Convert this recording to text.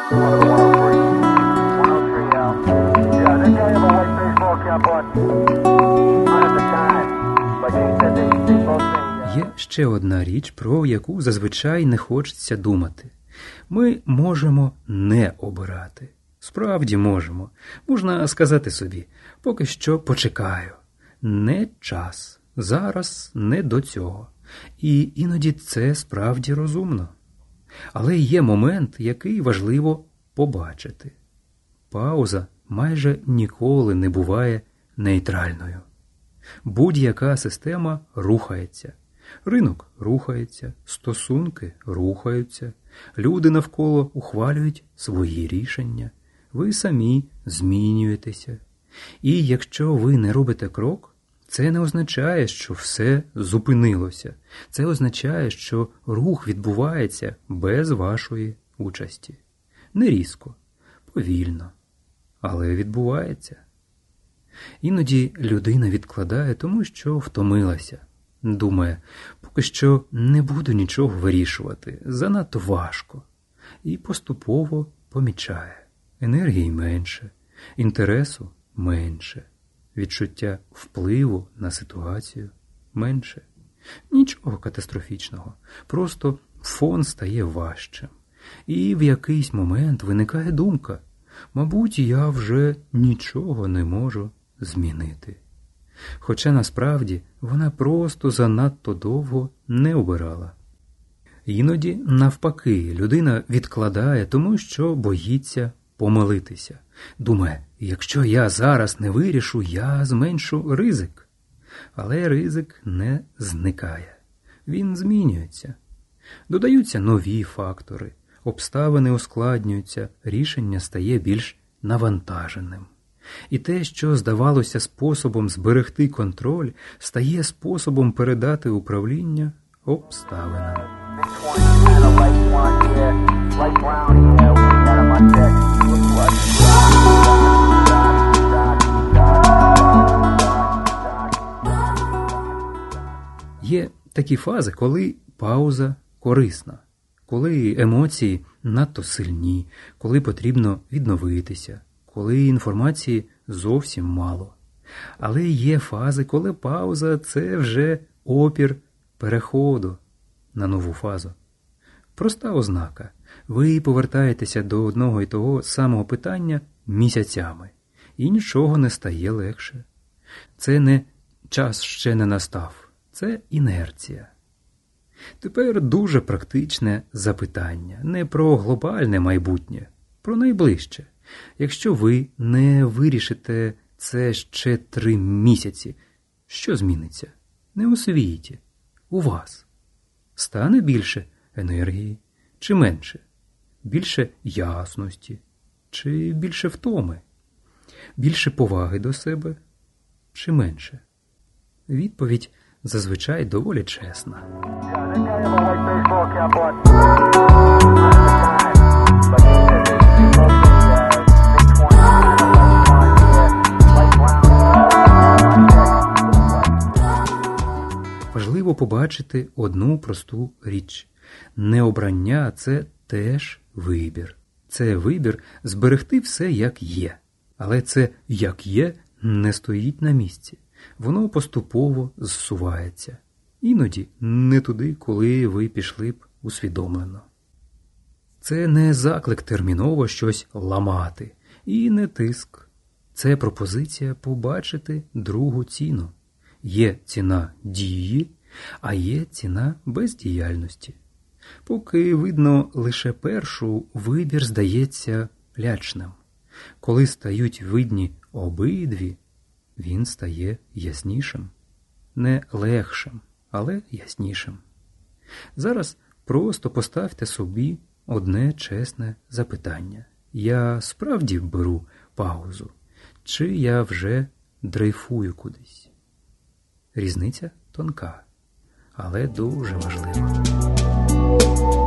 Є ще одна річ, про яку зазвичай не хочеться думати. Ми можемо не обирати. Справді можемо. Можна сказати собі, поки що почекаю. Не час. Зараз не до цього. І іноді це справді розумно. Але є момент, який важливо побачити. Пауза майже ніколи не буває нейтральною. Будь-яка система рухається. Ринок рухається, стосунки рухаються, люди навколо ухвалюють свої рішення, ви самі змінюєтеся. І якщо ви не робите крок, це не означає, що все зупинилося. Це означає, що рух відбувається без вашої участі. Не різко, повільно, але відбувається. Іноді людина відкладає, тому що втомилася. Думає, поки що не буду нічого вирішувати, занадто важко. І поступово помічає. Енергії менше, інтересу менше, відчуття впливу на ситуацію менше. Нічого катастрофічного, просто фон стає важчим. І в якийсь момент виникає думка, мабуть, я вже нічого не можу змінити. Хоча насправді вона просто занадто довго не обирала. Іноді, навпаки, людина відкладає, тому що боїться помилитися. Думає, якщо я зараз не вирішу, я зменшу ризик. Але ризик не зникає. Він змінюється. Додаються нові фактори, обставини ускладнюються, рішення стає більш навантаженим. І те, що здавалося способом зберегти контроль, стає способом передати управління обставинам. Є такі фази, коли пауза корисна, коли емоції надто сильні, коли потрібно відновитися, коли інформації зовсім мало. Але є фази, коли пауза – це вже опір переходу на нову фазу. Проста ознака. Ви повертаєтеся до одного і того самого питання місяцями, і нічого не стає легше. Це не час ще не настав, це інерція. Тепер дуже практичне запитання, не про глобальне майбутнє, про найближче. Якщо ви не вирішите це ще 3 місяці, що зміниться? Не у світі, у вас. Стане більше енергії чи менше? Більше ясності чи більше втоми? Більше поваги до себе чи менше? Відповідь зазвичай доволі чесна. Важливо побачити одну просту річ. Необрання – це теж вибір. Це вибір зберегти все як є. Але це як є не стоїть на місці. Воно поступово зсувається. Іноді не туди, коли ви пішли б усвідомлено. Це не заклик терміново щось ламати. І не тиск. Це пропозиція побачити другу ціну. Є ціна дії, а є ціна бездіяльності. Поки видно лише першу, вибір здається лячним. Коли стають видні обидві, він стає яснішим. Не легшим, але яснішим. Зараз просто поставте собі одне чесне запитання. Я справді беру паузу? Чи я вже дрейфую кудись? Різниця тонка, але дуже важлива.